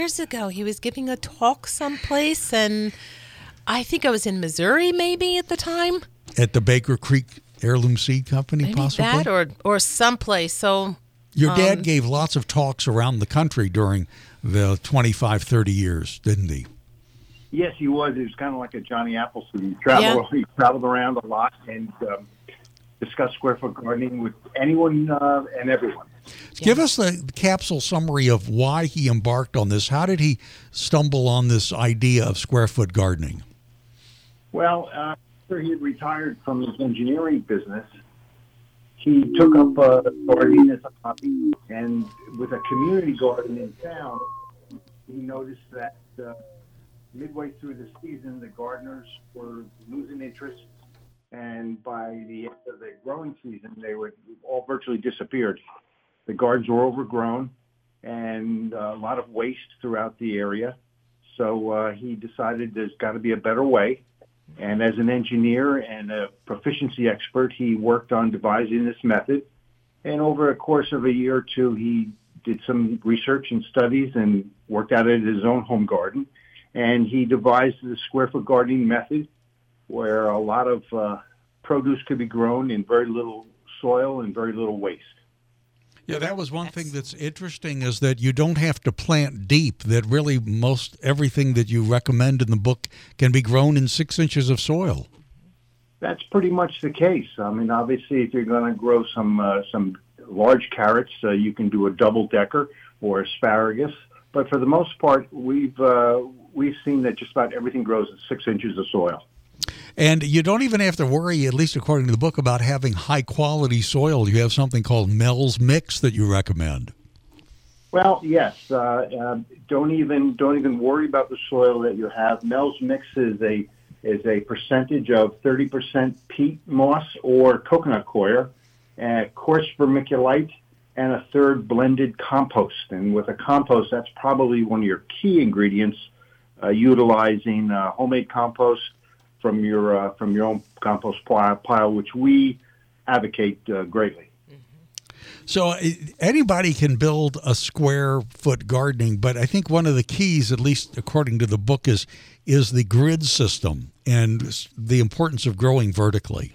years ago. He was giving a talk someplace, and I think I was in Missouri maybe at the time. At the Baker Creek Heirloom Seed Company, Maybe possibly? that or someplace. So your dad gave lots of talks around the country during the 25, 30 years, didn't he? Yes, he was. He was kind of like a Johnny Appleseed. He traveled around a lot and discussed square foot gardening with anyone and everyone. Give us the capsule summary of why he embarked on this. How did he stumble on this idea of square foot gardening? Well, after he had retired from his engineering business, he took up gardening as a hobby, and with a community garden in town, he noticed that midway through the season, the gardeners were losing interest, and by the end of the growing season, they would all virtually disappeared. The gardens were overgrown and a lot of waste throughout the area. So he decided there's got to be a better way. And as an engineer and a proficiency expert, he worked on devising this method. And over a course of a year or two, he did some research and studies and worked out at his own home garden. And he devised the square foot gardening method, where a lot of produce could be grown in very little soil and very little waste. Yeah, that was one thing that's interesting, is that you don't have to plant deep, that really most everything that you recommend in the book can be grown in 6 inches of soil. That's pretty much the case. I mean, obviously, if you're going to grow some large carrots, you can do a double-decker or asparagus. But for the most part, we've seen that just about everything grows in 6 inches of soil. And you don't even have to worry, at least according to the book, about having high-quality soil. You have something called Mel's Mix that you recommend. Well, yes. Don't even worry about the soil that you have. Mel's Mix is a percentage of 30% peat moss or coconut coir, coarse vermiculite, and a third blended compost. And with a compost, that's probably one of your key ingredients, utilizing homemade compost from your own compost pile, which we advocate greatly. So anybody can build a square foot gardening, but I think one of the keys, at least according to the book, is the grid system and the importance of growing vertically.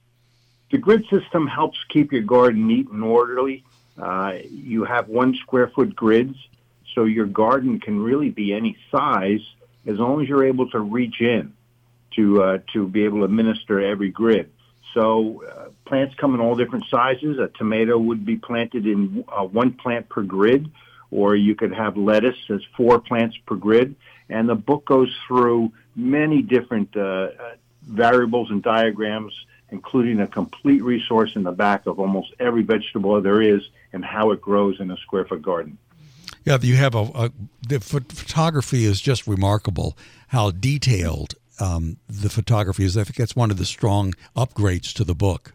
The grid system helps keep your garden neat and orderly. You have 1 square foot grids, so your garden can really be any size as long as you're able to reach in to be able to administer every grid. So plants come in all different sizes. A tomato would be planted in 1 plant per grid, or you could have lettuce as 4 plants per grid. And the book goes through many different variables and diagrams, including a complete resource in the back of almost every vegetable there is and how it grows in a square foot garden. Yeah, you have the photography is just remarkable, how detailed the photography is. I think that's one of the strong upgrades to the book.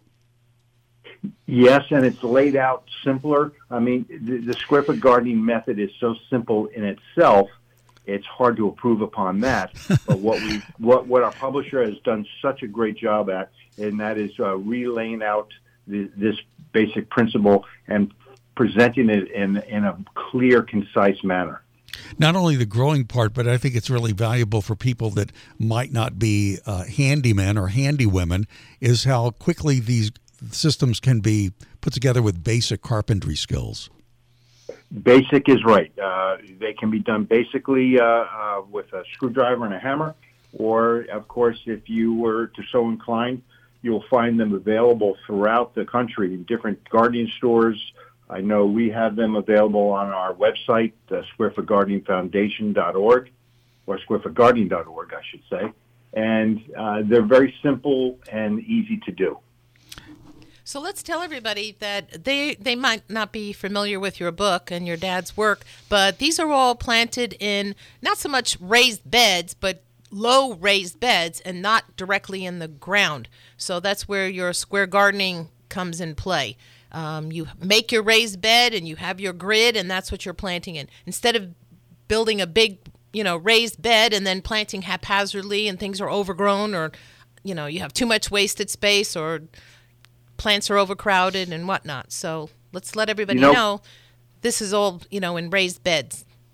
Yes, and it's laid out simpler. I mean, the square foot gardening method is so simple in itself, it's hard to improve upon that. But what our publisher has done such a great job at, and that is relaying out this basic principle and presenting it in a clear, concise manner. Not only the growing part, but I think it's really valuable for people that might not be handymen or handywomen, is how quickly these systems can be put together with basic carpentry skills. Basic is right. They can be done basically with a screwdriver and a hammer, or, of course, if you were to so inclined, you'll find them available throughout the country in different gardening stores. I know we have them available on our website, squarefootgardeningfoundation.org, or squarefootgardening.org, I should say. And they're very simple and easy to do. So let's tell everybody that they might not be familiar with your book and your dad's work, but these are all planted in not so much raised beds, but low raised beds and not directly in the ground. So that's where your square gardening comes in play. You make your raised bed and you have your grid, and that's what you're planting in. Instead of building a big, raised bed and then planting haphazardly and things are overgrown, or, you have too much wasted space, or plants are overcrowded and whatnot. So let's let everybody know this is all, in raised beds.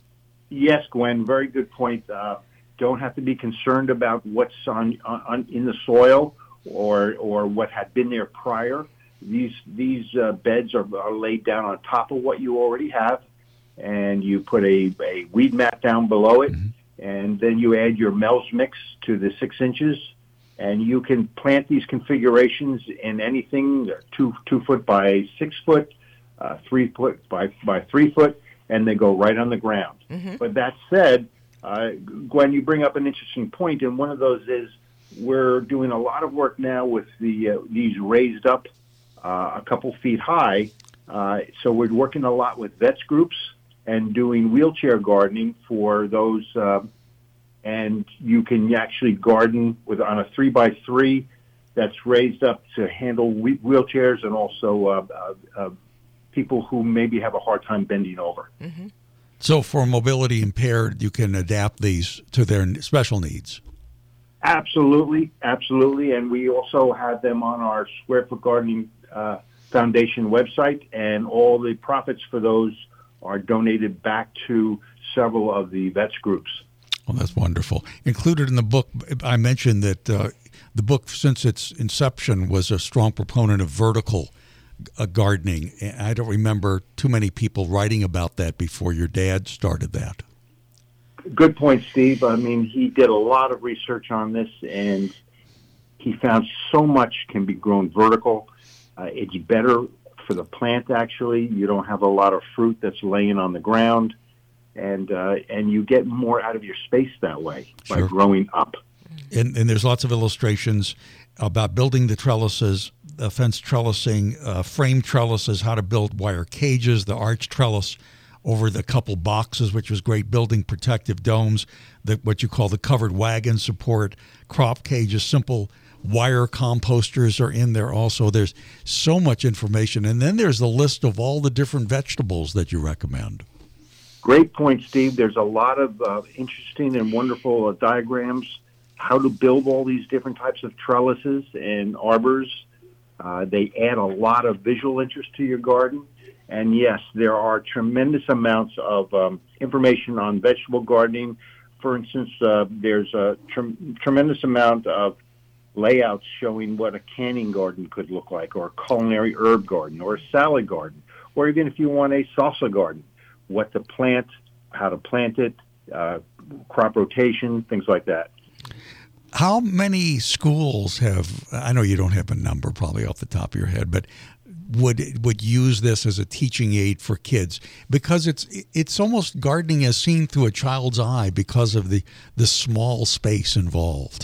Yes, Gwen, very good point. Don't have to be concerned about what's on in the soil or what had been there prior. These beds are laid down on top of what you already have, and you put a weed mat down below it, and then you add your Mel's Mix to the 6 inches, and you can plant these configurations in anything 2 foot by 6 foot, 3 foot by 3 foot, and they go right on the ground. But that said, Gwen, you bring up an interesting point, and one of those is we're doing a lot of work now with these raised up a couple feet high. So we're working a lot with vets groups and doing wheelchair gardening for those. And you can actually garden on a 3x3 that's raised up to handle wheelchairs and also people who maybe have a hard time bending over. So for mobility impaired, you can adapt these to their special needs. Absolutely. And we also have them on our Square Foot Gardening Foundation website, and all the profits for those are donated back to several of the vets groups. Well, that's wonderful. Included in the book, I mentioned that the book, since its inception, was a strong proponent of vertical gardening. I don't remember too many people writing about that before your dad started that. Good point, Steve. I mean, he did a lot of research on this, and he found so much can be grown vertical. It's better for the plant, actually. You don't have a lot of fruit that's laying on the ground, and you get more out of your space that way by growing up. And there's lots of illustrations about building the trellises, fence trellising, frame trellises, how to build wire cages, the arch trellis over the couple boxes, which was great, building protective domes, what you call the covered wagon support, crop cages, simple wire composters are in there also. There's so much information. And then there's the list of all the different vegetables that you recommend. Great point, Steve. There's a lot of interesting and wonderful diagrams, how to build all these different types of trellises and arbors. They add a lot of visual interest to your garden. And yes, there are tremendous amounts of information on vegetable gardening. For instance, there's a tremendous amount of layouts showing what a canning garden could look like, or a culinary herb garden, or a salad garden, or even if you want a salsa garden, what to plant, how to plant it, crop rotation, things like that. How many schools have, I know you don't have a number probably off the top of your head, but would use this as a teaching aid for kids? Because it's almost gardening as seen through a child's eye because of the small space involved.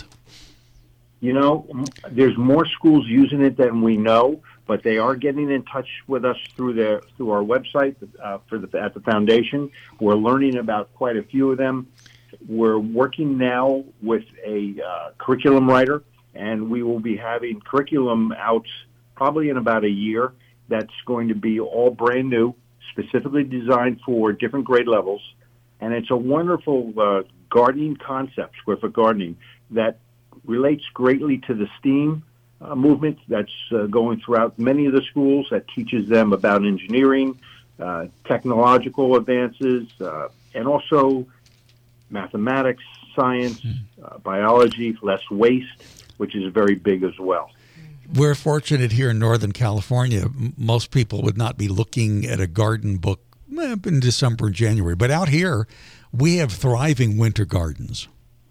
You know, there's more schools using it than we know, but they are getting in touch with us through our website at the foundation. We're learning about quite a few of them. We're working now with a curriculum writer, and we will be having curriculum out probably in about a year. That's going to be all brand new, specifically designed for different grade levels. And it's a wonderful gardening concept, Square Foot Gardening, that relates greatly to the STEAM movement that's going throughout many of the schools, that teaches them about engineering, technological advances, and also mathematics, science, biology, less waste, which is very big as well. We're fortunate here in Northern California. Most people would not be looking at a garden book in December and January. But out here, we have thriving winter gardens.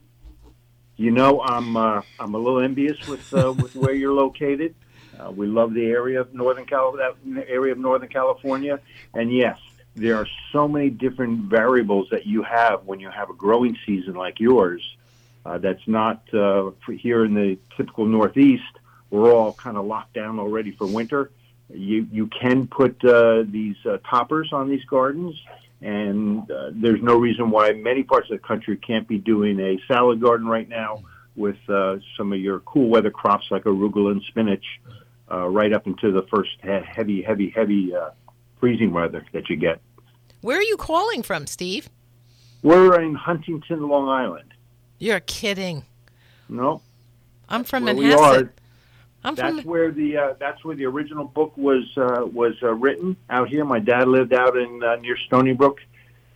You know, I'm a little envious with where you're located. We love the area of Northern California, and yes, there are so many different variables that you have when you have a growing season like yours. That's not here in the typical Northeast. We're all kind of locked down already for winter. You can put these toppers on these gardens, and there's no reason why many parts of the country can't be doing a salad garden right now with some of your cool weather crops like arugula and spinach right up into the first heavy freezing weather that you get. Where are you calling from, Steve? We're in Huntington, Long Island. You're kidding. No. I'm from Manhasset. Manhasset. That's where the original book was written out here. My dad lived out in near Stony Brook,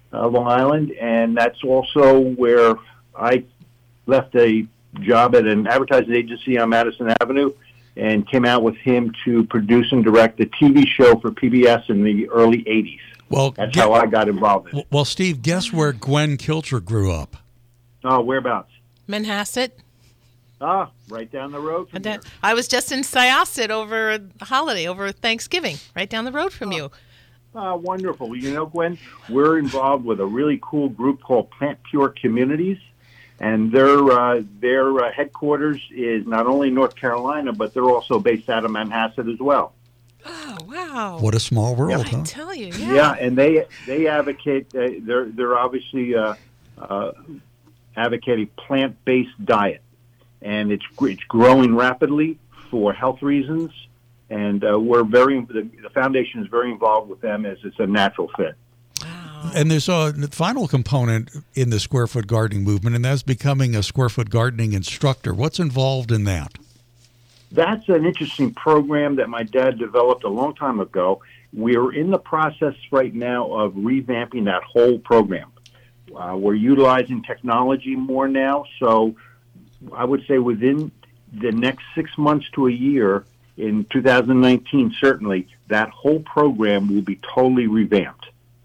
Long Island, and that's also where I left a job at an advertising agency on Madison Avenue and came out with him to produce and direct a TV show for PBS in the early 80s. Well, that's how I got involved in it. Well, Steve, guess where Gwen Kilcher grew up? Oh, whereabouts? Manhasset. Ah, right down the road from here. I was just in Syosset over a holiday, over Thanksgiving, right down the road from you. Wonderful. You know, Gwen, we're involved with a really cool group called Plant Pure Communities, and their headquarters is not only North Carolina, but they're also based out of Manhasset as well. Oh, wow. What a small world, I huh? tell you, Yeah, and they advocate, they're obviously advocate a plant-based diet, and it's growing rapidly for health reasons, and the foundation is very involved with them as it's a natural fit. Wow. And there's a final component in the square foot gardening movement, and that's becoming a square foot gardening instructor. What's involved in that? That's an interesting program that my dad developed a long time ago. We're in the process right now of revamping that whole program. We're utilizing technology more now, so I would say within the next 6 months to a year, in 2019 certainly, that whole program will be totally revamped.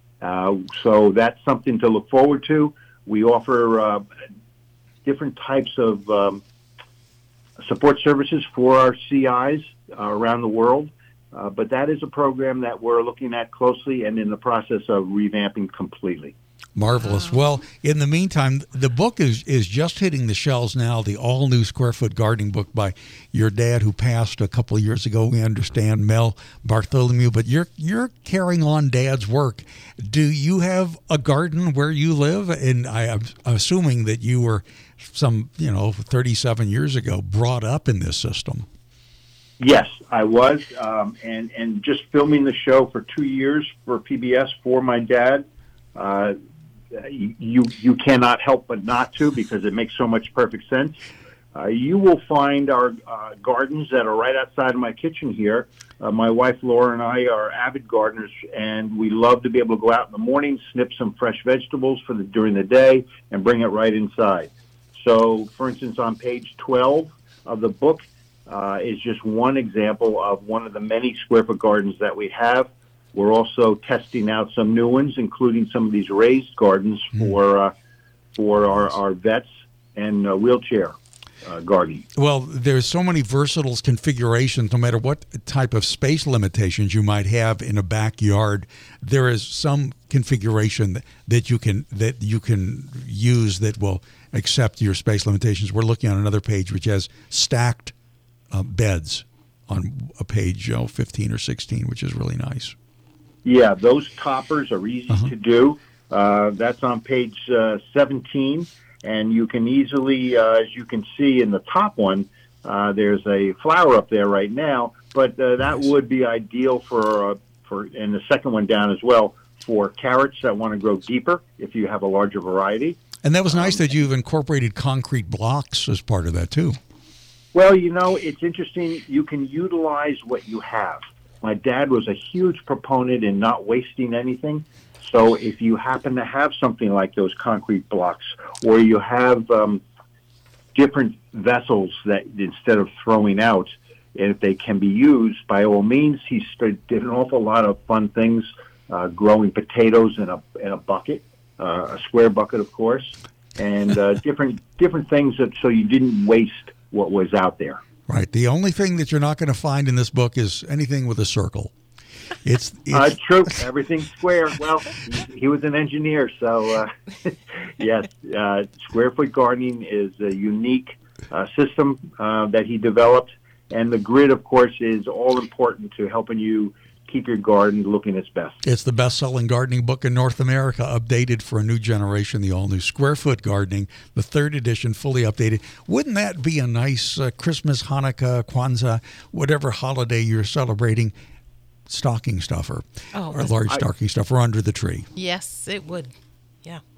So that's something to look forward to. We offer different types of support services for our CIs around the world, but that is a program that we're looking at closely and in the process of revamping completely. Marvelous. Well, in the meantime, the book is just hitting the shelves now, the all-new Square Foot Gardening book by your dad, who passed a couple of years ago, we understand, Mel Bartholomew. But you're carrying on Dad's work. Do you have a garden where you live? And I'm assuming that you were 37 years ago, brought up in this system. Yes, I was, and just filming the show for 2 years for PBS for my dad. You cannot help but not to, because it makes so much perfect sense. You will find our gardens that are right outside of my kitchen here. My wife Laura and I are avid gardeners, and we love to be able to go out in the morning, snip some fresh vegetables during the day, and bring it right inside. So, for instance, on page 12 of the book is just one example of one of the many square foot gardens that we have. We're also testing out some new ones, including some of these raised gardens for our vets and wheelchair gardening. Well, there's so many versatile configurations. No matter what type of space limitations you might have in a backyard, there is some configuration that you can use that will accept your space limitations. We're looking at another page which has stacked beds on a page 15 or 16, which is really nice. Yeah, those toppers are easy to do. That's on page 17, and you can easily, as you can see in the top one, there's a flower up there right now, but that would be ideal for, and the second one down as well, for carrots that want to grow deeper if you have a larger variety. And that was nice that you've incorporated concrete blocks as part of that, too. Well, it's interesting. You can utilize what you have. My dad was a huge proponent in not wasting anything. So if you happen to have something like those concrete blocks, or you have different vessels that instead of throwing out, if they can be used, by all means, he did an awful lot of fun things, growing potatoes in a bucket, a square bucket, of course, and different things so you didn't waste what was out there. Right. The only thing that you're not going to find in this book is anything with a circle. It's true. Everything's square. Well, he was an engineer, so yes. Square foot gardening is a unique system that he developed, and the grid, of course, is all important to helping you keep your garden looking its best. It's the best-selling gardening book in North America, updated for a new generation, the all-new Square Foot Gardening, the 3rd edition, fully updated. Wouldn't that be a nice Christmas, Hanukkah, Kwanzaa, whatever holiday you're celebrating, stocking stuffer, or large stocking stuffer under the tree? Yes, it would. Yeah.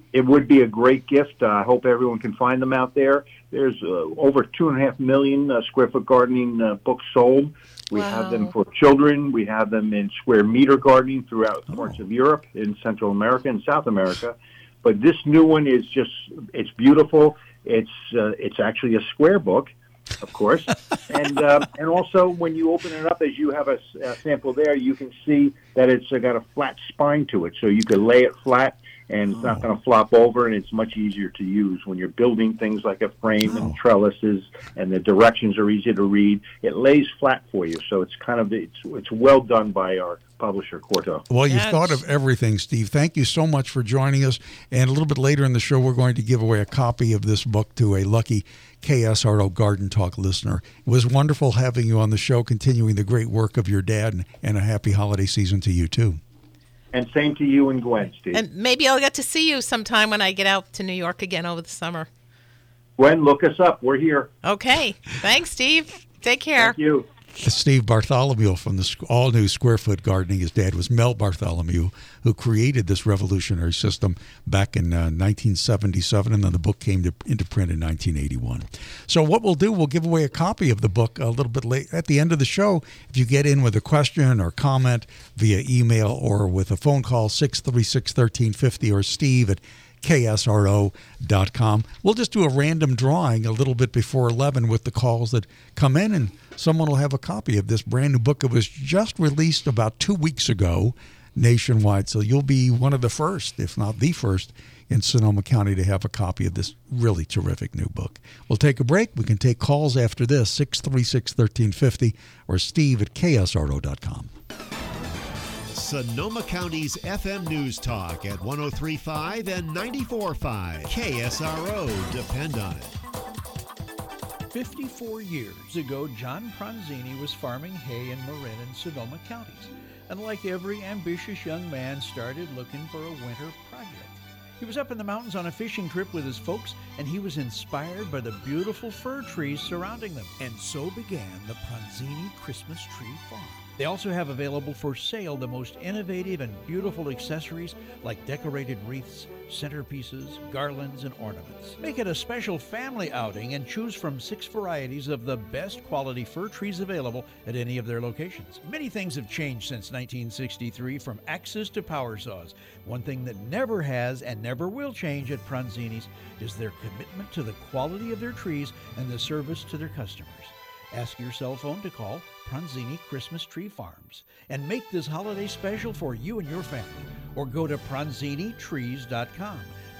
It would be a great gift. I hope everyone can find them out there. There's over 2.5 million square foot gardening books sold. We have them for children. We have them in square meter gardening throughout parts of Europe, in Central America and South America. But this new one is it's beautiful. It's actually a square book, of course. And also when you open it up, as you have a sample there, you can see that it's got a flat spine to it. So you can lay it flat and it's not going to flop over, and it's much easier to use when you're building things like a frame and trellises, and the directions are easy to read. It lays flat for you, so it's well done by our publisher, Quarto. Well, you've thought of everything, Steve. Thank you so much for joining us. And a little bit later in the show, we're going to give away a copy of this book to a lucky KSRO Garden Talk listener. It was wonderful having you on the show, continuing the great work of your dad, and a happy holiday season to you, too. And same to you and Gwen, Steve. And maybe I'll get to see you sometime when I get out to New York again over the summer. Gwen, look us up. We're here. Okay. Thanks, Steve. Take care. Thank you. Steve Bartholomew from the all-new Square Foot Gardening. His dad was Mel Bartholomew, who created this revolutionary system back in 1977, and then the book came into print in 1981. So what we'll do, we'll give away a copy of the book a little bit late at the end of the show. If you get in with a question or comment via email or with a phone call, 636-1350, or Steve at KSRO.com. We'll just do a random drawing a little bit before 11 with the calls that come in, and someone will have a copy of this brand new book. It was just released about 2 weeks ago nationwide, so you'll be one of the first, if not the first, in Sonoma County to have a copy of this really terrific new book. We'll take a break. We can take calls after this, 636-1350, or Steve at KSRO.com. Sonoma County's FM News Talk at 103.5 and 94.5. KSRO. Depend on it. 54 years ago, John Pronzini was farming hay in Marin and Sonoma counties, and like every ambitious young man, started looking for a winter project. He was up in the mountains on a fishing trip with his folks, and he was inspired by the beautiful fir trees surrounding them. And so began the Pronzini Christmas Tree Farm. They also have available for sale the most innovative and beautiful accessories like decorated wreaths, centerpieces, garlands, and ornaments. Make it a special family outing and choose from 6 varieties of the best quality fir trees available at any of their locations. Many things have changed since 1963, from axes to power saws. One thing that never has and never will change at Pronzini's is their commitment to the quality of their trees and the service to their customers. Ask your cell phone to call Pronzini Christmas Tree Farms and make this holiday special for you and your family. Or go to PronziniTrees.com,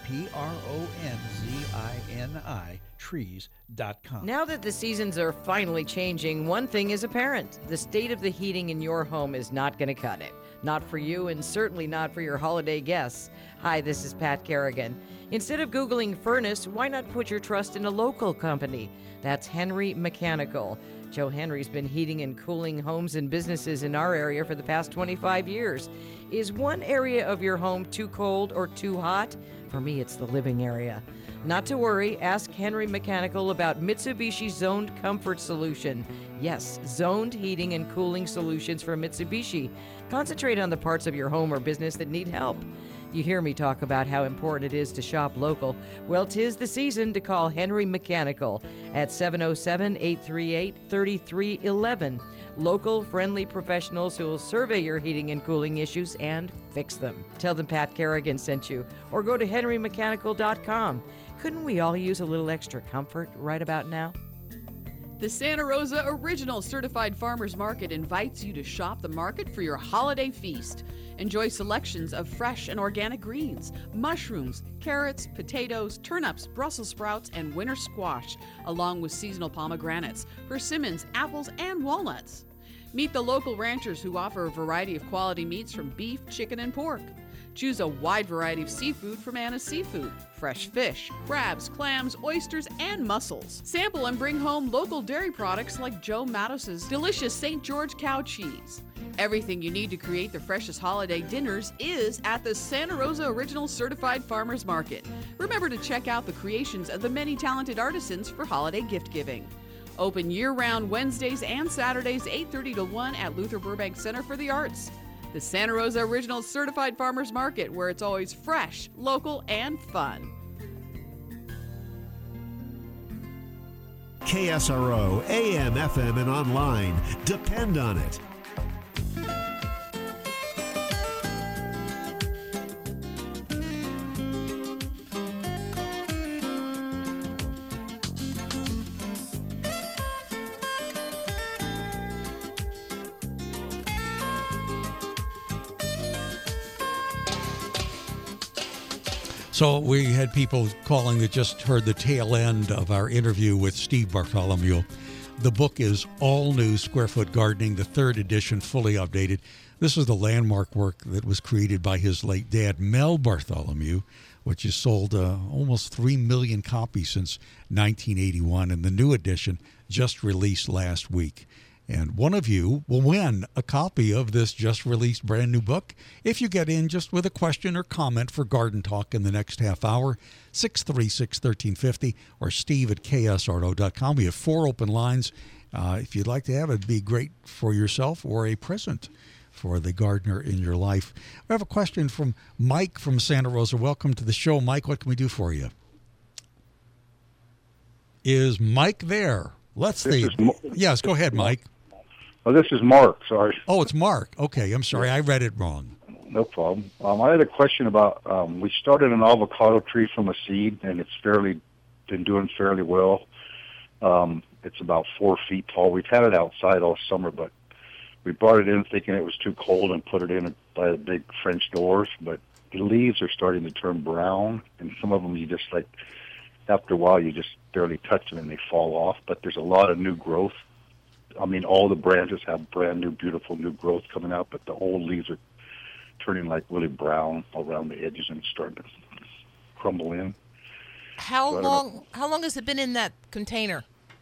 PRONZINI trees.com. Now that the seasons are finally changing, one thing is apparent. The state of the heating in your home is not going to cut it. Not for you, and certainly not for your holiday guests. Hi, this is Pat Kerrigan. Instead of Googling furnace, why not put your trust in a local company? That's Henry Mechanical. Joe Henry's been heating and cooling homes and businesses in our area for the past 25 years. Is one area of your home too cold or too hot? For me, it's the living area. Not to worry, ask Henry Mechanical about Mitsubishi Zoned Comfort Solution. Yes, zoned heating and cooling solutions from Mitsubishi. Concentrate on the parts of your home or business that need help. You hear me talk about how important it is to shop local. Well, 'tis the season to call Henry Mechanical at 707-838-3311. Local, friendly professionals who will survey your heating and cooling issues and fix them. Tell them Pat Kerrigan sent you, or go to henrymechanical.com. Couldn't we all use a little extra comfort right about now? The Santa Rosa Original Certified Farmers Market invites you to shop the market for your holiday feast. Enjoy selections of fresh and organic greens, mushrooms, carrots, potatoes, turnips, Brussels sprouts, and winter squash, along with seasonal pomegranates, persimmons, apples, and walnuts. Meet the local ranchers who offer a variety of quality meats from beef, chicken, and pork. Choose a wide variety of seafood from Anna's Seafood. Fresh fish, crabs, clams, oysters, and mussels. Sample and bring home local dairy products like Joe Matos's delicious St. George cow cheese. Everything you need to create the freshest holiday dinners is at the Santa Rosa Original Certified Farmers Market. Remember to check out the creations of the many talented artisans for holiday gift giving. Open year-round Wednesdays and Saturdays, 8:30 to 1 at Luther Burbank Center for the Arts. The Santa Rosa Original Certified Farmers Market, where it's always fresh, local, and fun. KSRO, AM, FM, and online. Depend on it. So we had people calling that just heard the tail end of our interview with Steve Bartholomew. The book is All New Square Foot Gardening, the third edition, fully updated. This is the landmark work that was created by his late dad, Mel Bartholomew, which has sold almost 3 million copies since 1981, and the new edition just released last week. And one of you will win a copy of this just released brand new book if you get in just with a question or comment for Garden Talk in the next half hour, 636-1350 or steve@ksro.com. We have 4 open lines. If you'd like to have it, it'd be great for yourself or a present for the gardener in your life. We have a question from Mike from Santa Rosa. Welcome to the show, Mike. What can we do for you? Is Mike there? Let's see. Yes, go ahead, Mike. Oh, this is Mark. Sorry. Oh, it's Mark. Okay, I'm sorry. I read it wrong. No problem. I had a question about, we started an avocado tree from a seed, and it's been doing fairly well. It's about 4 feet tall. We've had it outside all summer, but we brought it in thinking it was too cold and put it in by the big French doors, but the leaves are starting to turn brown, and some of them you just like, after a while you just barely touch them and they fall off, but there's a lot of new growth. I mean, all the branches have brand new, beautiful new growth coming out, but the old leaves are turning like really brown around the edges and starting to crumble in. How long has it been in that container?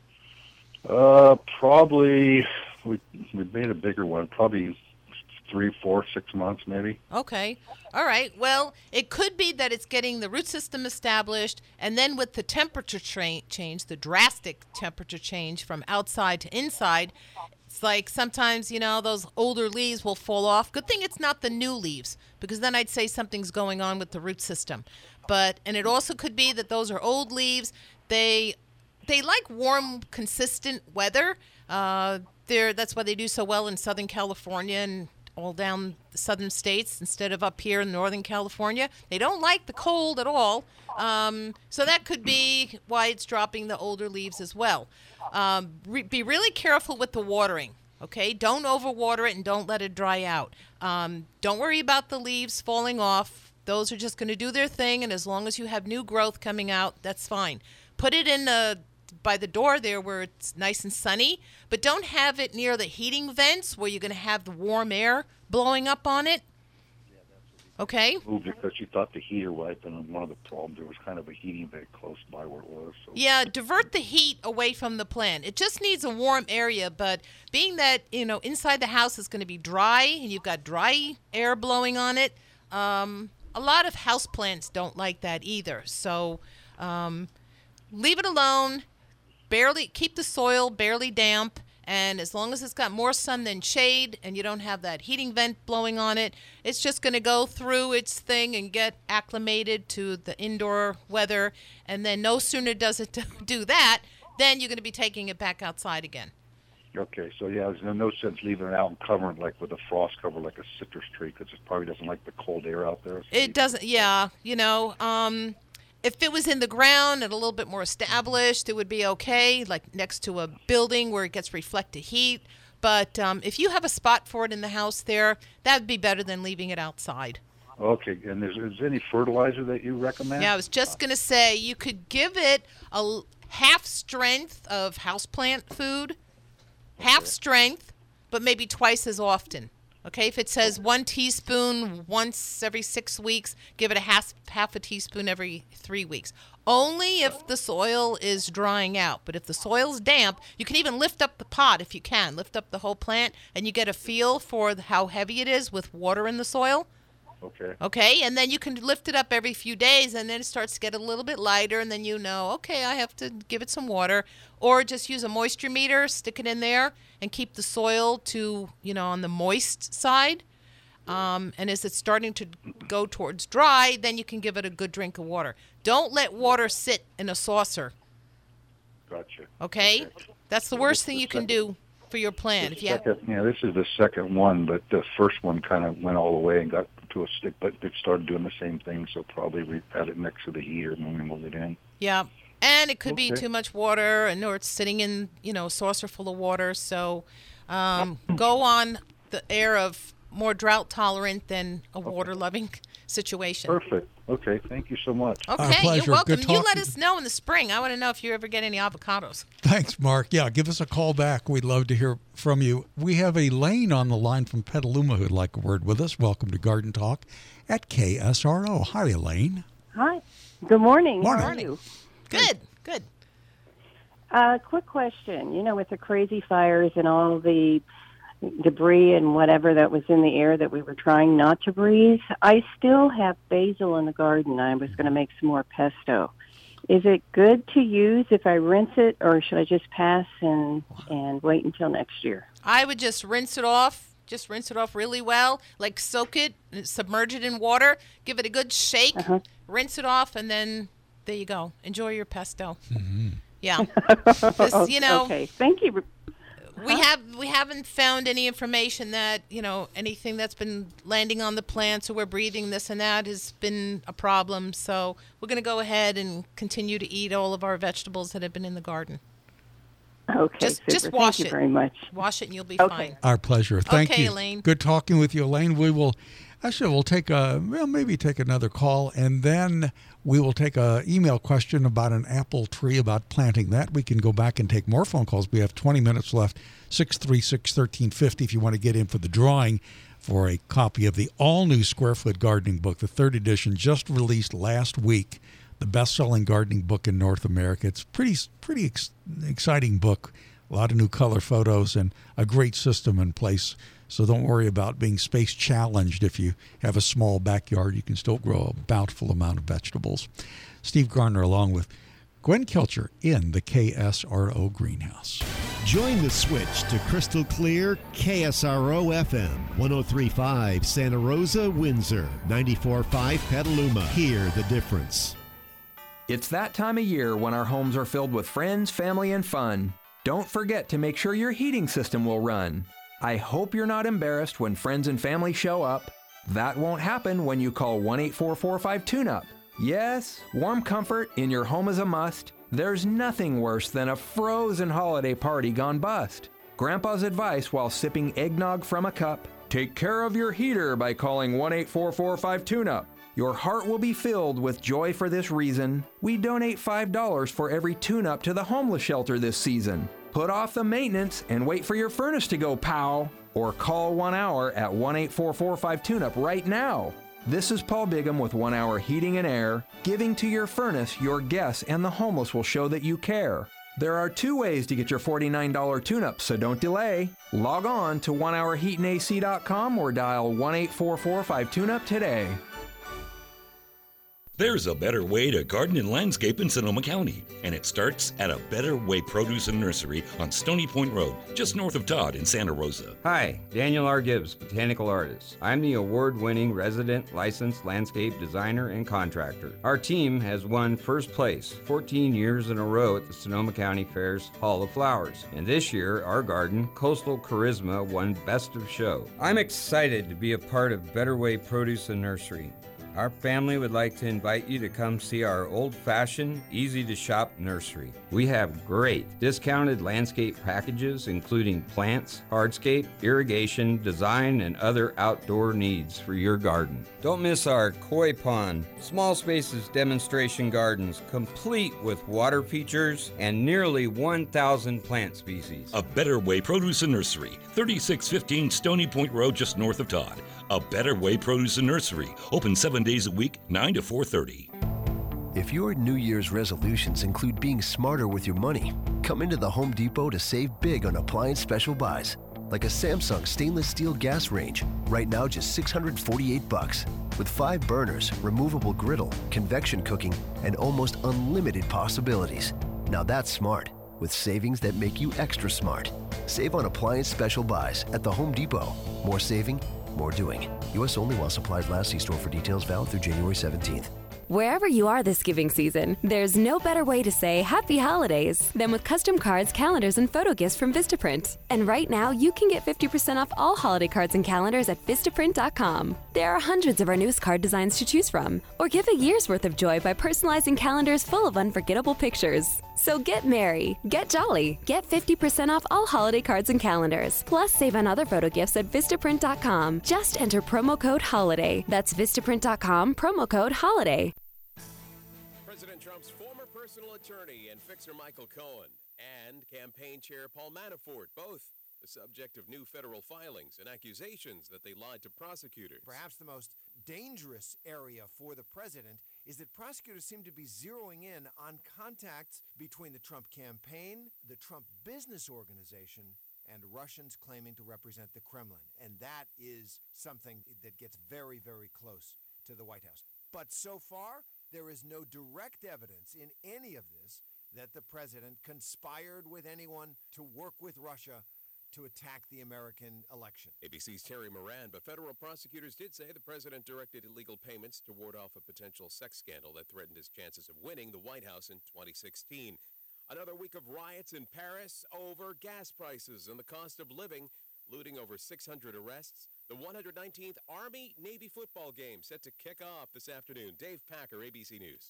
Probably, we made a bigger one, probably 3, 4, 6 months maybe. Okay. All right. Well, it could be that it's getting the root system established, and then with the temperature change, the drastic temperature change from outside to inside, it's like sometimes, those older leaves will fall off. Good thing it's not the new leaves, because then I'd say something's going on with the root system. And it also could be that those are old leaves. They like warm, consistent weather. That's why they do so well in Southern California and all down the southern states instead of up here in Northern California. They don't like the cold at all. So that could be why it's dropping the older leaves as well. Be really careful with the watering, okay? Don't overwater it and don't let it dry out. Don't worry about the leaves falling off. Those are just going to do their thing, and as long as you have new growth coming out, that's fine. Put it in by the door there where it's nice and sunny, but don't have it near the heating vents where you're going to have the warm air blowing up on it. Okay? Moved it because you thought the heater wiped, and one of the problems, there was kind of a heating vent close by where it was. So. Yeah, divert the heat away from the plant. It just needs a warm area, but being that, inside the house is going to be dry and you've got dry air blowing on it, a lot of house plants don't like that either. So leave it alone. Keep the soil barely damp, and as long as it's got more sun than shade and you don't have that heating vent blowing on it, it's just going to go through its thing and get acclimated to the indoor weather, and then no sooner does it do that, then you're going to be taking it back outside again. Okay, so yeah, there's no sense leaving it out and covering it like with a frost cover like a citrus tree, because it probably doesn't like the cold air out there. So it doesn't, yeah, if it was in the ground and a little bit more established, it would be okay, like next to a building where it gets reflected heat. But if you have a spot for it in the house there, that would be better than leaving it outside. Okay, and is any fertilizer that you recommend? Yeah, I was just going to say you could give it a half strength of houseplant food, half strength, but maybe twice as often. Okay, if it says 1 teaspoon once every 6 weeks, give it a half a teaspoon every 3 weeks. Only if the soil is drying out. But if the soil's damp, you can even lift up the pot if you can. Lift up the whole plant, and you get a feel for how heavy it is with water in the soil. Okay, and then you can lift it up every few days, and then it starts to get a little bit lighter, and then okay, I have to give it some water. Or just use a moisture meter, stick it in there, and keep the soil to, on the moist side. And as it's starting to go towards dry, then you can give it a good drink of water. Don't let water sit in a saucer. Gotcha. Okay? That's the worst thing you can do for your plant. If you have, Yeah, this is the second one, but the first one kind of went all the way and got to a stick, but it started doing the same thing, so probably we had it next to the heater when we moved it in. yeah. And it could be Okay. too much water, or it's sitting in, a saucer full of water. So go on the air of more drought tolerant than a water loving situation. Perfect. Okay, thank you so much. Okay, pleasure. you're welcome. Good You let talking. us know in the spring. I want to know if you ever get any avocados. Thanks, Mark. Yeah, give us a call back. We'd love to hear from you. We have Elaine on the line from Petaluma who'd like a word with us. Welcome to Garden Talk at KSRO. Hi, Elaine. Hi. Good morning. Morning. How are you? Good. Quick question. With the crazy fires and all the debris and whatever that was in the air that we were trying not to breathe, I still have basil in the garden. I was going to make some more pesto. Is it good to use if I rinse it, or should I just pass and wait until next year? I would just rinse it off. Just rinse it off really well. Like soak it, submerge it in water, give it a good shake, rinse it off, and then there you go. Enjoy your pesto. Mm-hmm. Yeah. 'Cause, Okay. Thank you. we haven't found any information that, anything that's been landing on the plants or we're breathing this and that has been a problem. So we're going to go ahead and continue to eat all of our vegetables that have been in the garden. Okay. Just super. wash Thank it. you very much. Wash it and you'll be Okay. fine. Our pleasure. Thank Okay, you. Elaine. Good talking with you, Elaine. We'll take maybe take another call, and then we will take a email question about an apple tree, about planting that. We can go back and take more phone calls. We have 20 minutes left. 636-1350 if you want to get in for the drawing for a copy of the all-new Square Foot Gardening Book, the third edition, just released last week, the best-selling gardening book in North America. It's pretty exciting book. A lot of new color photos and a great system in place. So don't worry about being space challenged. If you have a small backyard, you can still grow a bountiful amount of vegetables. Steve Garner along with Gwen Kilcher in the KSRO greenhouse. Join the switch to crystal clear KSRO FM, 103.5 Santa Rosa, Windsor, 94.5 Petaluma. Hear the difference. It's that time of year when our homes are filled with friends, family, and fun. Don't forget to make sure your heating system will run. I hope you're not embarrassed when friends and family show up. That won't happen when you call 1-844-5-TUNE-UP. Yes, warm comfort in your home is a must. There's nothing worse than a frozen holiday party gone bust. Grandpa's advice while sipping eggnog from a cup: take care of your heater by calling 1-844-5-TUNE-UP. Your heart will be filled with joy for this reason. We donate $5 for every tune-up to the homeless shelter this season. Put off the maintenance and wait for your furnace to go pow. Or call 1 Hour at 1-844-5-TUNE-UP right now. This is Paul Bigham with 1 Hour Heating and Air. Giving to your furnace, your guests, and the homeless will show that you care. There are 2 ways to get your $49 tune-up, so don't delay. Log on to 1hourheatandac.com or dial 1-844-5-TUNE-UP today. There's a better way to garden and landscape in Sonoma County, and it starts at A Better Way Produce and Nursery on Stony Point Road, just north of Todd in Santa Rosa. Hi, Daniel R. Gibbs, botanical artist. I'm the award-winning resident licensed landscape designer and contractor. Our team has won first place 14 years in a row at the Sonoma County Fair's Hall of Flowers. And this year, our garden, Coastal Charisma, won Best of Show. I'm excited to be a part of Better Way Produce and Nursery. Our family would like to invite you to come see our old-fashioned, easy-to-shop nursery. We have great discounted landscape packages, including plants, hardscape, irrigation, design, and other outdoor needs for your garden. Don't miss our koi pond, small spaces demonstration gardens, complete with water features and nearly 1,000 plant species. A Better Way Produce and Nursery, 3615 Stony Point Road, just north of Todd. A Better Way Produce and Nursery, open 7 days a week, 9 to 4:30. If your New Year's resolutions include being smarter with your money, come into the Home Depot to save big on appliance special buys, like a Samsung stainless steel gas range, right now just $648, with 5 burners, removable griddle, convection cooking, and almost unlimited possibilities. Now that's smart, with savings that make you extra smart. Save on appliance special buys at the Home Depot. More saving, more doing. U.S. only while supplies last. See store for details. Valid through January 17th. Wherever you are this giving season, there's no better way to say happy holidays than with custom cards, calendars, and photo gifts from Vistaprint. And right now, you can get 50% off all holiday cards and calendars at Vistaprint.com. There are hundreds of our newest card designs to choose from. Or give a year's worth of joy by personalizing calendars full of unforgettable pictures. So get merry, get jolly, get 50% off all holiday cards and calendars. Plus, save on other photo gifts at Vistaprint.com. Just enter promo code HOLIDAY. That's Vistaprint.com, promo code HOLIDAY. President Trump's former personal attorney and fixer Michael Cohen and campaign chair Paul Manafort, both the subject of new federal filings and accusations that they lied to prosecutors. Perhaps the most dangerous area for the president is that prosecutors seem to be zeroing in on contacts between the Trump campaign, the Trump business organization, and Russians claiming to represent the Kremlin. And that is something that gets very, very close to the White House. But so far, there is no direct evidence in any of this that the president conspired with anyone to work with Russia to attack the American election. ABC's Terry Moran, but federal prosecutors did say the president directed illegal payments to ward off a potential sex scandal that threatened his chances of winning the White House in 2016. Another week of riots in Paris over gas prices and the cost of living, looting over 600 arrests. The 119th Army-Navy football game set to kick off this afternoon. Dave Packer, ABC News.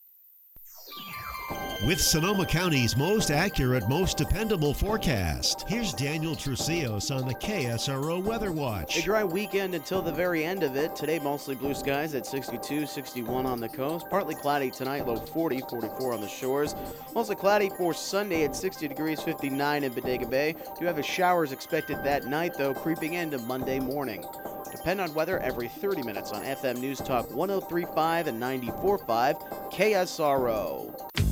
With Sonoma County's most accurate, most dependable forecast, here's Daniel Trucios on the KSRO Weather Watch. A dry weekend until the very end of it. Today, mostly blue skies at 62, 61 on the coast. Partly cloudy tonight, low 40, 44 on the shores. Mostly cloudy for Sunday at 60 degrees, 59 in Bodega Bay. Do have showers expected that night, though, creeping into Monday morning. Depend on weather every 30 minutes on FM News Talk 103.5 and 94.5 KSRO.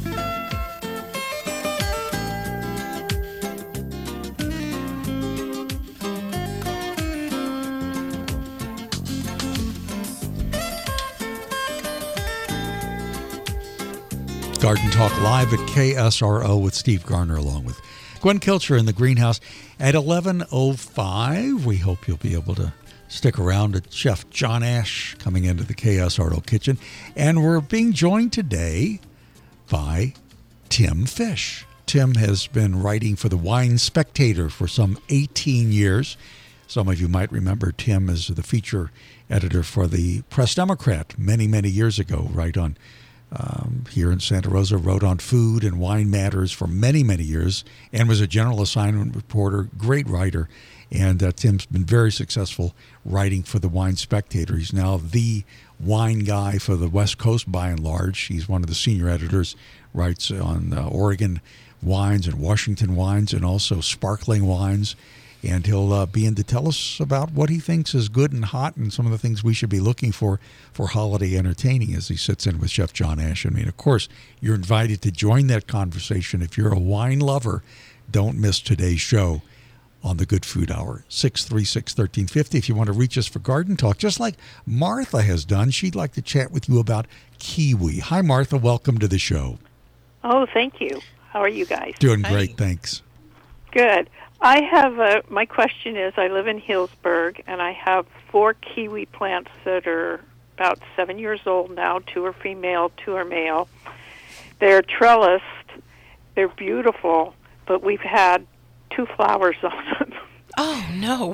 Garden Talk live at KSRO with Steve Garner along with Gwen Kilcher in the greenhouse at 11:05. We hope you'll be able to stick around at Chef John Ash coming into the KSRO kitchen. And we're being joined today by Tim Fish. Tim has been writing for the Wine Spectator for some 18 years. Some of you might remember Tim as the feature editor for the Press Democrat many, many years ago, right on here in Santa Rosa, wrote on food and wine matters for many, many years, and was a general assignment reporter, great writer. And Tim's been very successful writing for the Wine Spectator. He's now the wine guy for the West Coast by and large. He's one of the senior editors, writes on Oregon wines and Washington wines and also sparkling wines. And he'll be in to tell us about what he thinks is good and hot and some of the things we should be looking for holiday entertaining as he sits in with Chef John Ash. I mean, of course, you're invited to join that conversation. If you're a wine lover, don't miss today's show on the Good Food Hour, 636-1350. If you want to reach us for Garden Talk, just like Martha has done, she'd like to chat with you about kiwi. Hi, Martha. Welcome to the show. Oh, thank you. How are you guys? Doing great, thanks. Good. I have my question is, I live in Healdsburg, and I have 4 kiwi plants that are about 7 years old now. 2 are female, 2 are male. They're trellised. They're beautiful, but we've had 2 flowers on them. Oh, no.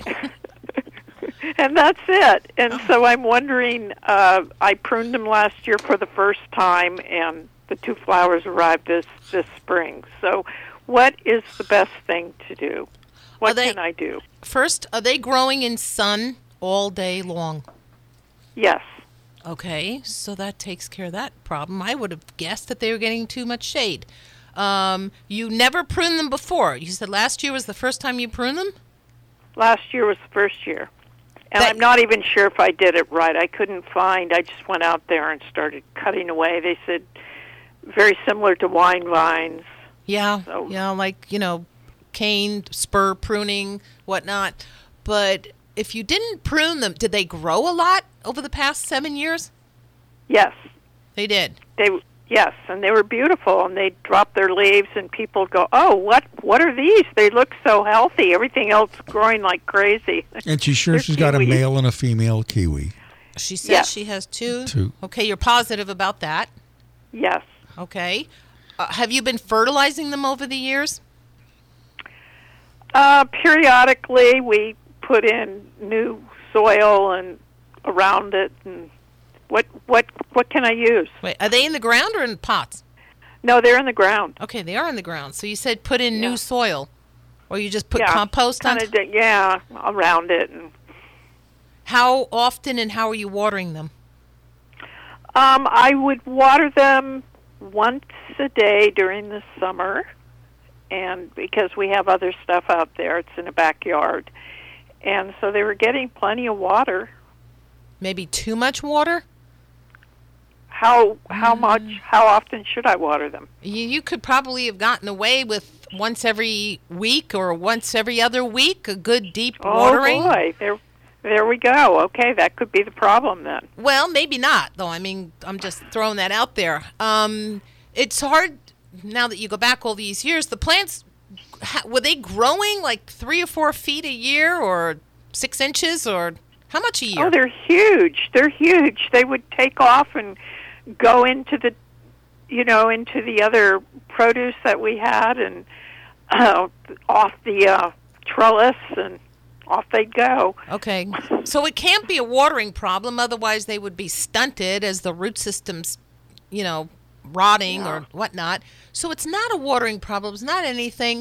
And that's it. And so I'm wondering, I pruned them last year for the first time, and the 2 flowers arrived this spring. So what is the best thing to do? What can I do? First, are they growing in sun all day long? Yes. Okay, so that takes care of that problem. I would have guessed that they were getting too much shade. You never pruned them before. You said last year was the first time you pruned them? Last year was the first year. And I'm not even sure if I did it right. I couldn't find. I just went out there and started cutting away. They said very similar to wine vines. Yeah, like, cane, spur pruning, whatnot. But if you didn't prune them, did they grow a lot over the past 7 years? Yes. They did? Yes, and they were beautiful, and they'd drop their leaves, and people go, "Oh, what are these? They look so healthy. Everything else growing like crazy." And she's sure she's got a male and a female kiwi. She says she has two. Two. Okay, you're positive about that. Yes. Okay. Have you been fertilizing them over the years? Periodically, we put in new soil and around it, and what can I use? Wait, are they in the ground or in pots? No, they're in the ground. Okay, they are in the ground. So you said put in new soil, or you just put compost on? Around it. And how often and how are you watering them? I would water them once a day during the summer, and because we have other stuff out there, it's in a backyard, and so they were getting plenty of water. Maybe too much water? How much? How often should I water them? You could probably have gotten away with once every week or once every other week, a good deep watering. Oh boy, there we go. Okay, that could be the problem then. Well, maybe not, though. I mean, I'm just throwing that out there. It's hard now that you go back all these years. The plants, were they growing like 3 or 4 feet a year, or 6 inches, or how much a year? Oh, they're huge. They're huge. They would take off and go into the, into the other produce that we had, and off the trellis, and off they'd go. Okay. So it can't be a watering problem, otherwise they would be stunted as the root system's, rotting or whatnot. So it's not a watering problem. It's not anything.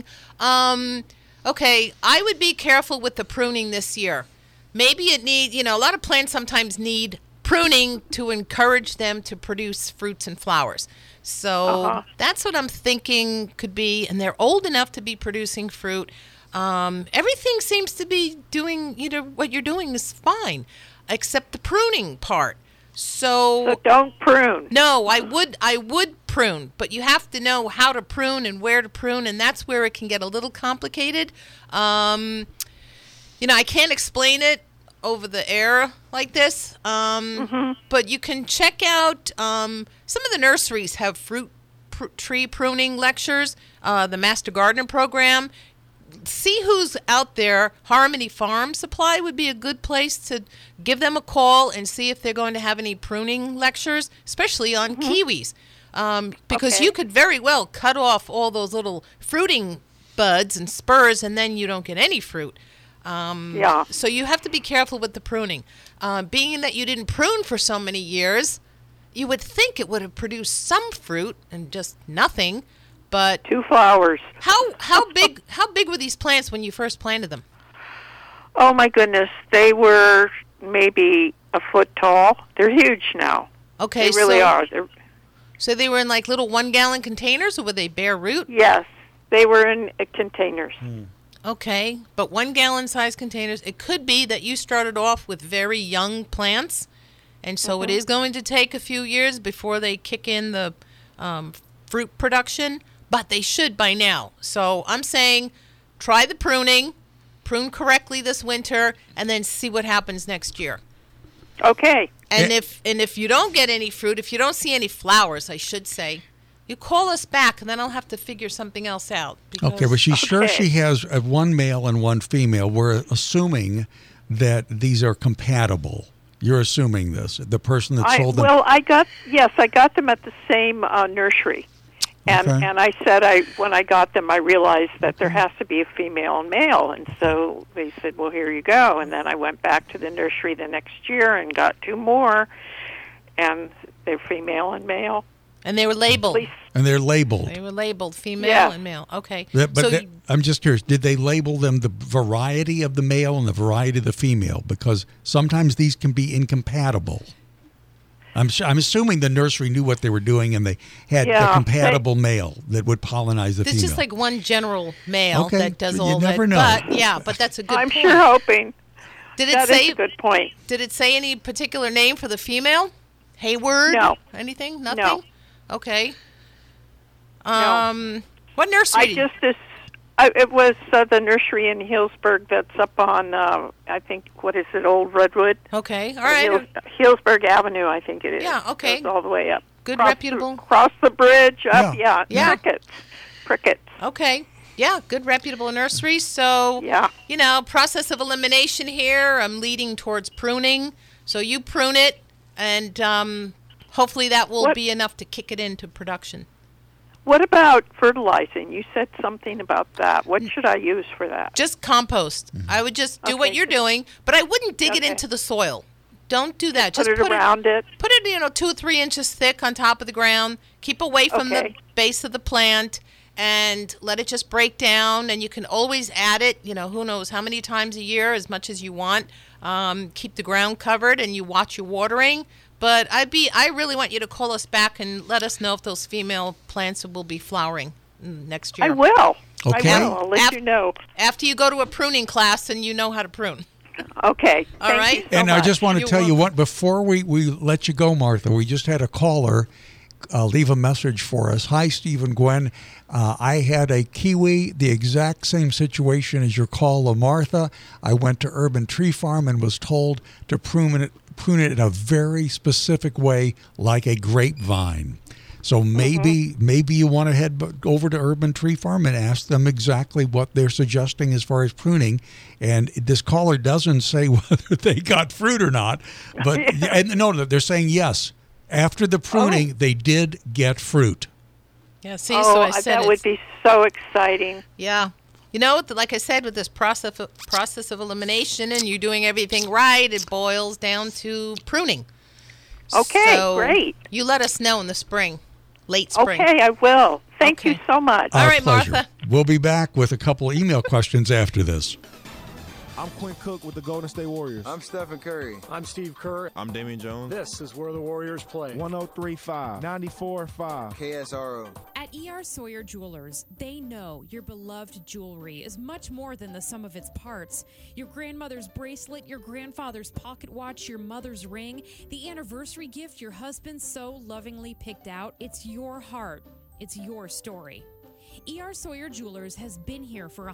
Okay, I would be careful with the pruning this year. Maybe it needs, a lot of plants sometimes need pruning to encourage them to produce fruits and flowers. So that's what I'm thinking could be, and they're old enough to be producing fruit. Everything seems to be doing, what you're doing is fine, except the pruning part. So don't prune. No, I would prune, but you have to know how to prune and where to prune, and that's where it can get a little complicated. I can't explain it over the air like this, but you can check out some of the nurseries have tree pruning lectures, the Master Gardener program. See who's out there. Harmony Farm Supply would be a good place to give them a call and see if they're going to have any pruning lectures, especially on kiwis, because you could very well cut off all those little fruiting buds and spurs, and then you don't get any fruit. So you have to be careful with the pruning. Being that you didn't prune for so many years, you would think it would have produced some fruit and just nothing. But 2 flowers. How big were these plants when you first planted them? Oh my goodness, they were maybe a foot tall. They're huge now. Okay, they really are. So they were in like little 1-gallon containers, or were they bare root? Yes, they were in containers. Okay, but 1-gallon size containers. It could be that you started off with very young plants, and so it is going to take a few years before they kick in the fruit production, but they should by now. So I'm saying try the pruning, prune correctly this winter, and then see what happens next year. Okay. And if you don't get any fruit, if you don't see any flowers, I should say, you call us back, and then I'll have to figure something else out. Okay, but she's sure she has 1 male and 1 female. We're assuming that these are compatible. You're assuming this. The person that sold them. Well, I got them at the same nursery. And I said when I got them, I realized that there has to be a female and male. And so they said, well, here you go. And then I went back to the nursery the next year and got 2 more. And they're female and male. And they were labeled. And they're labeled. They were labeled female and male. Okay. I'm just curious, did they label them the variety of the male and the variety of the female? Because sometimes these can be incompatible. I'm assuming the nursery knew what they were doing, and they had a compatible male that would pollinize the female. There's just like one general male that does all that. You never know. But that's a good point. I'm sure hoping. That is a good point. Did it say any particular name for the female? Hayward? No. Anything? Nothing? No. Okay. No. What nursery? It was the nursery in Healdsburg that's up on, I think, what is it, Old Redwood? Okay, all right. Healdsburg Avenue, I think it is. Yeah, okay. It goes all the way up. Good, reputable? Cross the bridge, up, Yeah. Crickets. Okay. Yeah, good, reputable nursery. So, process of elimination here, I'm leading towards pruning. So you prune it, and hopefully that will be enough to kick it into production. What about fertilizing? You said something about that. What should I use for that? Just compost. I would just do what you're doing, but I wouldn't dig it into the soil. Don't do that. Just put it around it. Put it, 2 or 3 inches thick on top of the ground. Keep away from the base of the plant, and let it just break down. And you can always add it. Who knows how many times a year, as much as you want. Keep the ground covered, and you watch your watering. But I really want you to call us back and let us know if those female plants will be flowering next year. I will. Okay. I will. I'll let you know. After you go to a pruning class and you know how to prune. Okay. All right. You so And much. I just want to tell you what, before we let you go, Martha, we just had a caller leave a message for us. Hi, Steve and Gwen. I had a kiwi, the exact same situation as your caller, Martha. I went to Urban Tree Farm and was told to prune it in a very specific way, like a grapevine. So maybe you want to head over to Urban Tree Farm and ask them exactly what they're suggesting as far as pruning. And this caller doesn't say whether they got fruit or not, but no, they're saying yes. After the pruning, they did get fruit. Yeah, see, so I said that would be so exciting. Yeah. Like I said, with this process of elimination and you doing everything right, it boils down to pruning. Okay, so great. You let us know in the spring, late spring. Okay, I will. Thank you so much. All right, pleasure. Martha. We'll be back with a couple of email questions after this. I'm Quinn Cook with the Golden State Warriors. I'm Stephen Curry. I'm Steve Kerr. I'm Damian Jones. This is where the Warriors play. 103.5, 94.5. KSRO. At E.R. Sawyer Jewelers, they know your beloved jewelry is much more than the sum of its parts. Your grandmother's bracelet, your grandfather's pocket watch, your mother's ring, the anniversary gift your husband so lovingly picked out. It's your heart. It's your story. E.R. Sawyer Jewelers has been here for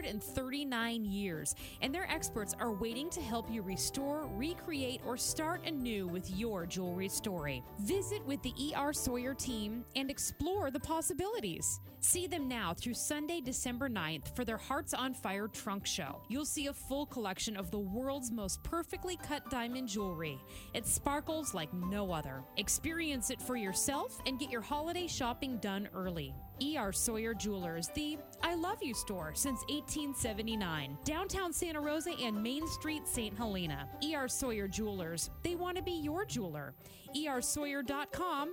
139 years, and their experts are waiting to help you restore, recreate, or start anew with your jewelry story. Visit with the E.R. Sawyer team and explore the possibilities. See them now through Sunday, December 9th for their Hearts on Fire trunk show. You'll see a full collection of the world's most perfectly cut diamond jewelry. It sparkles like no other. Experience it for yourself and get your holiday shopping done early. E.R. Sawyer Jewelers, the I Love You store since 1879. Downtown Santa Rosa and Main Street, St. Helena. E.R. Sawyer Jewelers, they want to be your jeweler. ersawyer.com,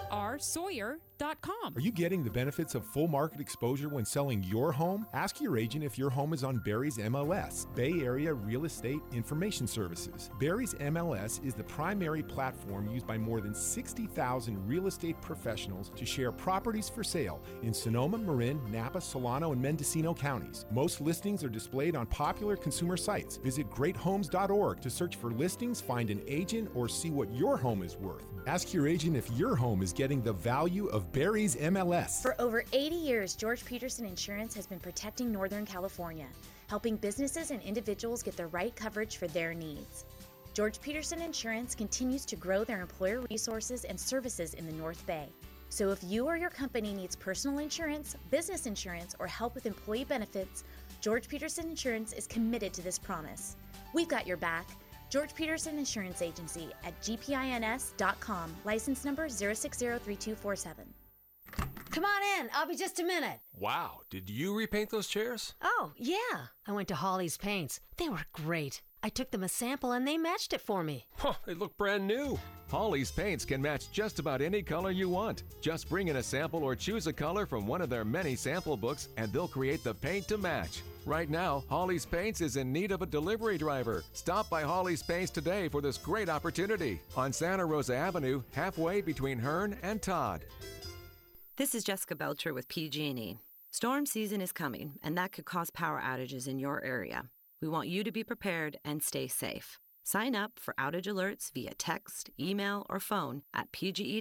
ersawyer.com. Are you getting the benefits of full market exposure when selling your home? Ask your agent if your home is on Barry's MLS, Bay Area Real Estate Information Services. Barry's MLS is the primary platform used by more than 60,000 real estate professionals to share properties for sale in Sonoma, Marin, Napa, Solano, and Mendocino counties. Most listings are displayed on popular consumer sites. Visit greathomes.org to search for listings, find an agent, or see what your home is worth. Ask your agent if your home is getting the value of Barry's MLS. For over 80 years, George Peterson Insurance has been protecting Northern California, helping businesses and individuals get the right coverage for their needs. George Peterson Insurance continues to grow their employer resources and services in the North Bay. So if you or your company needs personal insurance, business insurance, or help with employee benefits, George Peterson Insurance is committed to this promise. We've got your back. George Peterson Insurance Agency at gpins.com, license number 0603247. Come on in, I'll be just a minute. Wow, did you repaint those chairs? Oh, yeah. I went to Holly's Paints. They were great. I took them a sample and they matched it for me. Huh, they look brand new. Holly's Paints can match just about any color you want. Just bring in a sample or choose a color from one of their many sample books and they'll create the paint to match. Right now, Holly's Paints is in need of a delivery driver. Stop by Holly's Paints today for this great opportunity on Santa Rosa Avenue, halfway between Hearn and Todd. This is Jessica Belcher with PG&E. Storm season is coming, and that could cause power outages in your area. We want you to be prepared and stay safe. Sign up for outage alerts via text, email, or phone at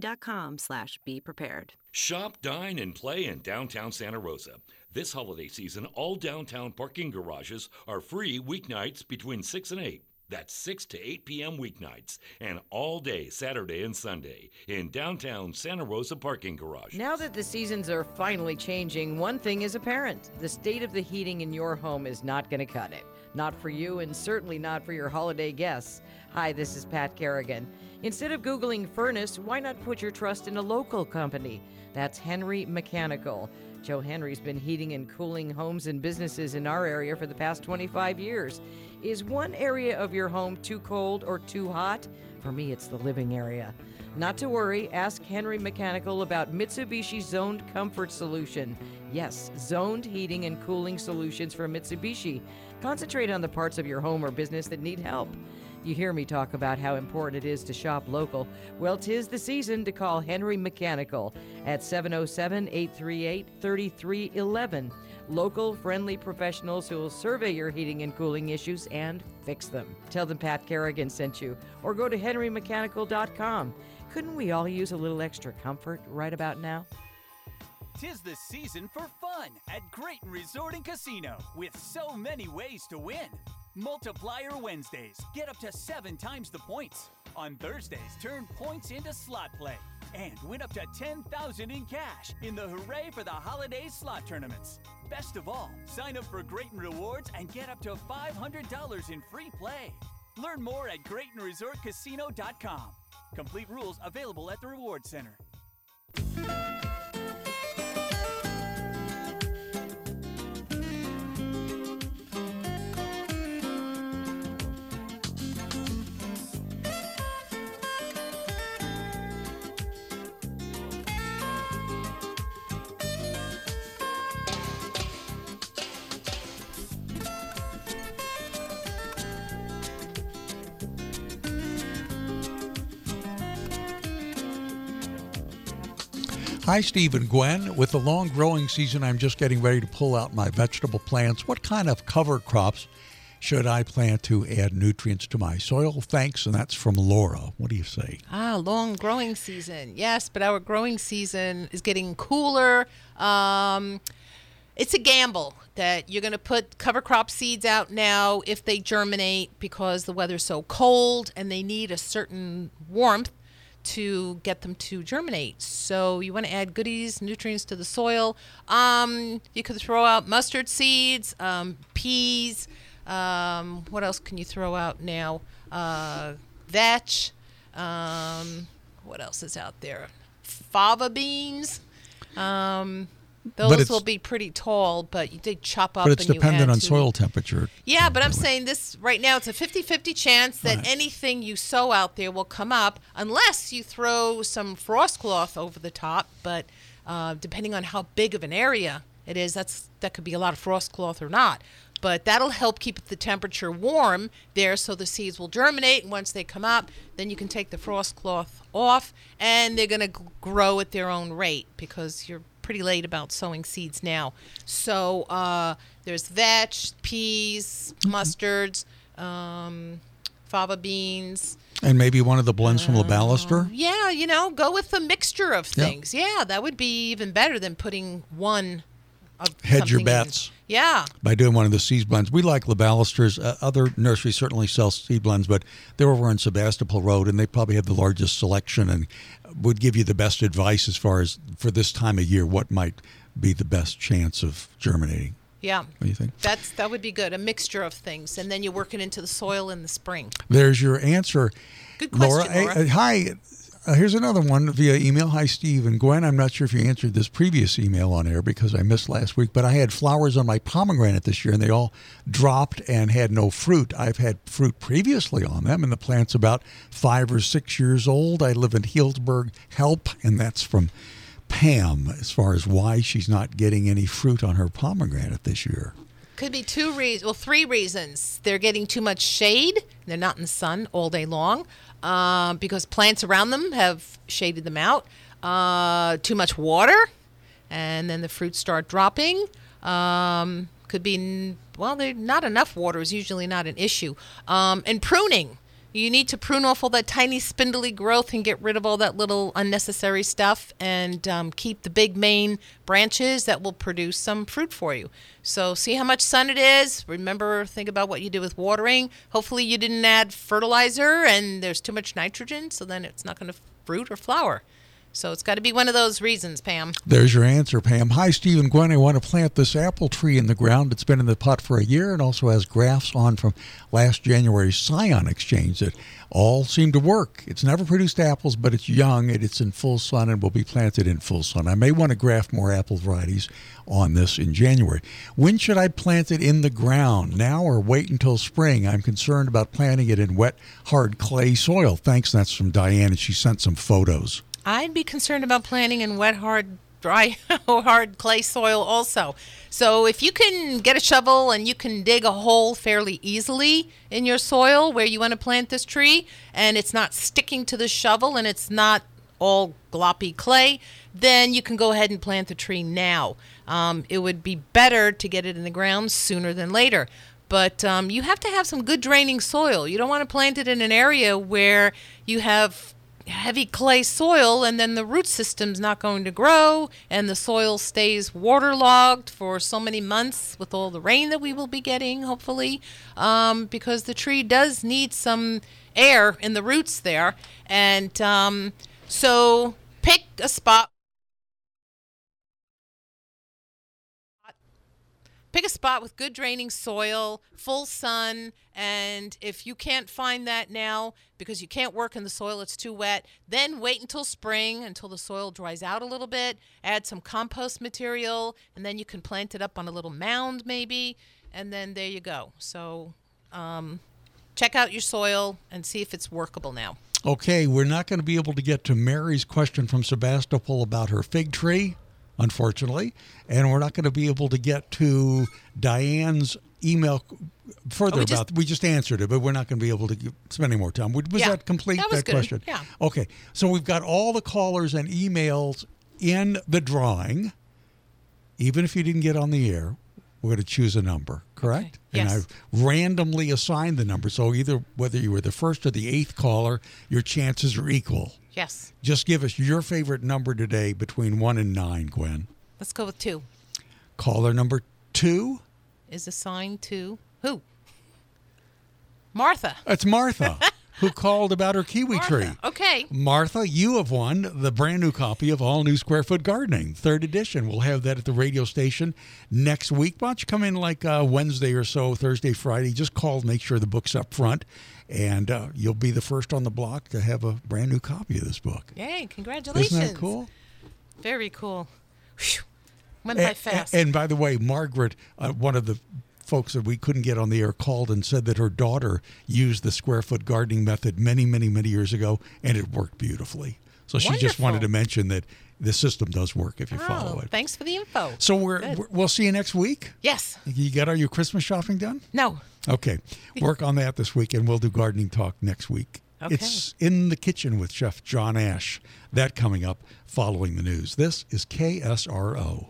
pge.com/beprepared. Shop, dine, and play in downtown Santa Rosa. This holiday season, all downtown parking garages are free weeknights between 6 and 8. That's 6 to 8 p.m. weeknights and all day Saturday and Sunday in downtown Santa Rosa parking garage. Now that the seasons are finally changing, one thing is apparent. The state of the heating in your home is not going to cut it. Not for you and certainly not for your holiday guests. Hi, this is Pat Kerrigan. Instead of Googling furnace, why not put your trust in a local company? That's Henry Mechanical. Joe Henry's been heating and cooling homes and businesses in our area for the past 25 years. Is one area of your home too cold or too hot? For me, it's the living area. Not to worry, ask Henry Mechanical about Mitsubishi Zoned Comfort Solution. Yes, zoned heating and cooling solutions from Mitsubishi. Concentrate on the parts of your home or business that need help. You hear me talk about how important it is to shop local. Well, 'tis the season to call Henry Mechanical at 707-838-3311. Local, friendly professionals who will survey your heating and cooling issues and fix them. Tell them Pat Kerrigan sent you, or go to henrymechanical.com. Couldn't we all use a little extra comfort right about now? 'Tis the season for fun at Grayton Resort and Casino, with so many ways to win. Multiplier Wednesdays, get up to 7 times the points. On Thursdays, turn points into slot play and win up to $10,000 in cash in the Hooray for the Holidays slot tournaments. Best of all, sign up for Grayton Rewards and get up to $500 in free play. Learn more at GraytonResortCasino.com. Complete rules available at the Reward Center. Hi, Steve and Gwen. With the long growing season, I'm just getting ready to pull out my vegetable plants. What kind of cover crops should I plant to add nutrients to my soil? Thanks, and that's from Laura. What do you say? Long growing season. Yes, but our growing season is getting cooler. It's a gamble that you're going to put cover crop seeds out now if they germinate because the weather's so cold and they need a certain warmth to get them to germinate. So you want to add goodies, nutrients to the soil. You could throw out mustard seeds, peas. What else can you throw out now? Vetch. What else is out there? Fava beans. Those will be pretty tall, but they chop up. But it's and you dependent add on to soil temperature. Yeah, but I'm saying this right now, it's a 50-50 chance that anything you sow out there will come up unless you throw some frost cloth over the top. But depending on how big of an area it is, that could be a lot of frost cloth or not. But that'll help keep the temperature warm there so the seeds will germinate. And once they come up, then you can take the frost cloth off and they're going to grow at their own rate because you're pretty late about sowing seeds now. So there's vetch, peas, mustards, fava beans. And maybe one of the blends from LaBallister? Yeah, go with a mixture of things. Yeah, that would be even better than putting one of Hedge your something bets. Yeah. By doing one of the seed blends. We like LaBallister's. Other nurseries certainly sell seed blends, but they're over on Sebastopol Road, and they probably have the largest selection and would give you the best advice as far as for this time of year, what might be the best chance of germinating. Yeah. What do you think? That would be good, a mixture of things, and then you work it into the soil in the spring. There's your answer. Good question, Laura. Hey, hi. Here's another one via email. Hi, Steve and Gwen. I'm not sure if you answered this previous email on air because I missed last week, but I had flowers on my pomegranate this year, and they all dropped and had no fruit. I've had fruit previously on them, and the plant's about 5 or 6 years old. I live in Healdsburg. Help, and that's from Pam as far as why she's not getting any fruit on her pomegranate this year. Could be 3 reasons. They're getting too much shade. They're not in the sun all day long because plants around them have shaded them out. Too much water, and then the fruits start dropping. Could be, they're not enough water is usually not an issue. And pruning. You need to prune off all that tiny spindly growth and get rid of all that little unnecessary stuff, and keep the big main branches that will produce some fruit for you. So see how much sun it is. Remember, think about what you do with watering. Hopefully you didn't add fertilizer and there's too much nitrogen, so then it's not going to fruit or flower. So it's got to be one of those reasons, Pam. There's your answer, Pam. Hi, Steve and Gwen. I want to plant this apple tree in the ground. It's been in the pot for a year and also has grafts on from last January's Scion exchange that all seem to work. It's never produced apples, but it's young and it's in full sun and will be planted in full sun. I may want to graft more apple varieties on this in January. When should I plant it in the ground, now or wait until spring? I'm concerned about planting it in wet, hard clay soil. Thanks. That's from Diane, and she sent some photos. I'd be concerned about planting in wet, hard, dry, hard clay soil also. So if you can get a shovel and you can dig a hole fairly easily in your soil where you want to plant this tree, and it's not sticking to the shovel and it's not all gloppy clay, then you can go ahead and plant the tree now. It would be better to get it in the ground sooner than later. But you have to have some good draining soil. You don't want to plant it in an area where you have heavy clay soil and then the root system's not going to grow and the soil stays waterlogged for so many months with all the rain that we will be getting, hopefully, because the tree does need some air in the roots there. And so pick a spot. Pick a spot with good draining soil, full sun, and if you can't find that now because you can't work in the soil, it's too wet, then wait until spring, until the soil dries out a little bit, add some compost material, and then you can plant it up on a little mound maybe, and then there you go. So check out your soil and see if it's workable now. Okay, we're not going to be able to get to Mary's question from Sebastopol about her fig tree, unfortunately, and we're not going to be able to get to Diane's email further we just answered it, but we're not going to be able to spend any more time. Was that complete, that was good. Question? Yeah. Okay, so we've got all the callers and emails in the drawing. Even if you didn't get on the air, we're going to choose a number, correct? Okay. Yes. And I've randomly assigned the number, so either whether you were the first or the eighth caller, your chances are equal. Yes. Just give us your favorite number today between 1 and 9, Gwen. Let's go with 2. Caller number 2 is assigned to who? Martha. It's Martha, who called about her kiwi tree. Okay. Martha, you have won the brand new copy of All New Square Foot Gardening, 3rd edition. We'll have that at the radio station next week. Why don't you come in like Wednesday or so, Thursday, Friday. Just call, make sure the book's up front. And you'll be the first on the block to have a brand new copy of this book. Yay, congratulations. Isn't that cool? Very cool. Whew. Went by fast. And by the way, Margaret, one of the folks that we couldn't get on the air, called and said that her daughter used the square foot gardening method many, many, many years ago, and it worked beautifully. So she just wanted to mention that the system does work if you follow it. Thanks for the info. So we'll see you next week? Yes. You got all your Christmas shopping done? No. Okay. Work on that this week, and we'll do gardening talk next week. Okay. It's In the Kitchen with Chef John Ash. That coming up following the news. This is KSRO.